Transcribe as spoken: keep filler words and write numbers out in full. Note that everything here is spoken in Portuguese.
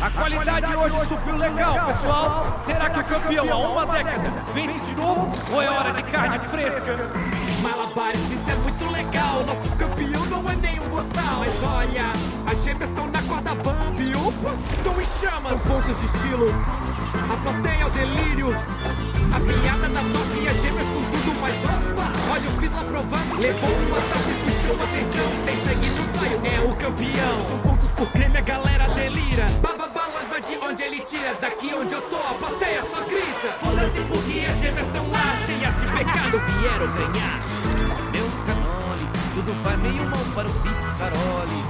A qualidade hoje subiu legal, pessoal. Será que o campeão há uma década vence de novo? Ou é hora de carne fresca? Malabares, isso é muito legal. Nosso campeão não é nem um boçal. Mas olha, as gêmeas estão na corda bamba e opa, estão em chamas. São pontos de estilo, a plateia é o delírio, a piada da morte e as gêmeas com tudo. Mas opa, olha o Fisla provando. Levou uma tarde que chama atenção. Tem sangue no saio, é o campeão. São pontos por creme, a galera delira. Baba balas, mas de onde ele tira? Daqui onde eu tô, a plateia só grita. Foda-se porque as gêmeas estão lá, cheias de pecado, vieram ganhar. Meu canole, tudo vai meio mal para o Pizzaroli.